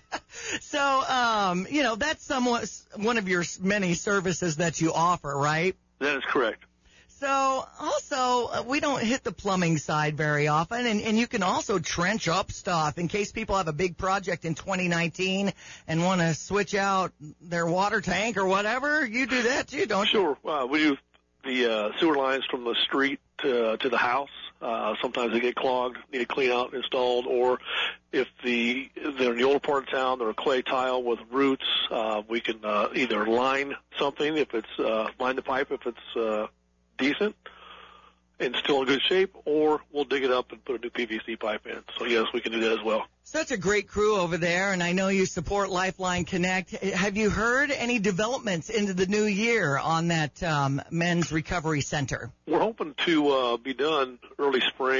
So, um, you know, that's somewhat one of your many services that you offer, right? That is correct. So, also, uh, we don't hit the plumbing side very often, and, and you can also trench up stuff in case people have a big project in twenty nineteen and want to switch out their water tank or whatever. You do that too, don't you? Sure. Uh, we do the uh, sewer lines from the street to, to the house. Uh, sometimes they get clogged, need a clean out installed, or if the they're in the older part of town, they're a clay tile with roots, uh, we can uh, either line something if it's uh, line the pipe if it's uh, decent and still in good shape, or we'll dig it up and put a new P V C pipe in. So yes, we can do that as well. Such a great crew over there, and I know you support Lifeline Connect. Have you heard any developments into the new year on that um, men's recovery center? We're hoping to uh, be done early spring.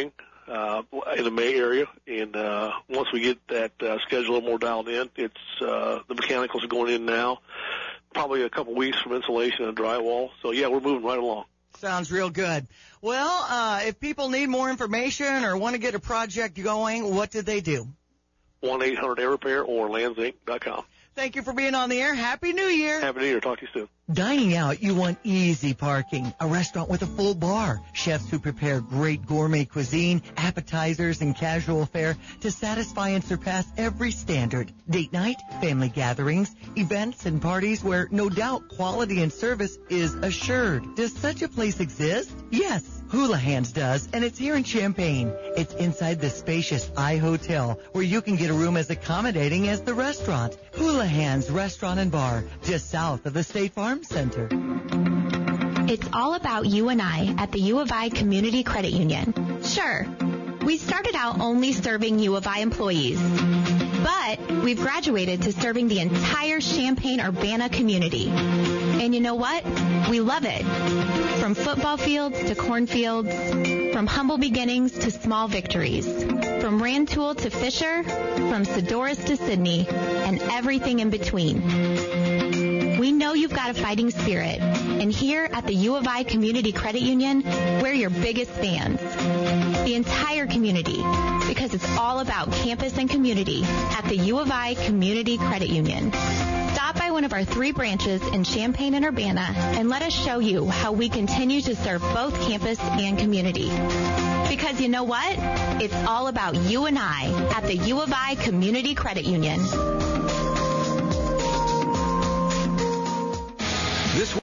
uh, in the May area. And uh, once we get that uh, schedule a little more dialed in, it's uh, the mechanicals are going in now, probably a couple weeks from insulation and drywall. So, yeah, we're moving right along. Sounds real good. Well, uh, if people need more information or want to get a project going, what do they do? one eight hundred air repair or lands inc dot com. Thank you for being on the air. Happy New Year. Happy New Year. Talk to you soon. Dining out, you want easy parking. A restaurant with a full bar. Chefs who prepare great gourmet cuisine, appetizers, and casual fare to satisfy and surpass every standard. Date night, family gatherings, events, and parties where no doubt quality and service is assured. Does such a place exist? Yes. Houlihan's does, and it's here in Champaign. It's inside the spacious iHotel, where you can get a room as accommodating as the restaurant. Houlihan's Restaurant and Bar, just south of the State Farm Center. It's all about you and I at the U of I Community Credit Union. Sure, we started out only serving U of I employees, but we've graduated to serving the entire Champaign-Urbana community. And you know what? We love it. From football fields to cornfields, from humble beginnings to small victories, from Rantoul to Fisher, from Sedoris to Sydney, and everything in between. We know you've got a fighting spirit, and here at the U of I Community Credit Union, we're your biggest fans. The entire community, because it's all about campus and community at the U of I Community Credit Union. Stop by one of our three branches in Champaign and Urbana and let us show you how we continue to serve both campus and community. Because you know what? It's all about you and I at the U of I Community Credit Union. This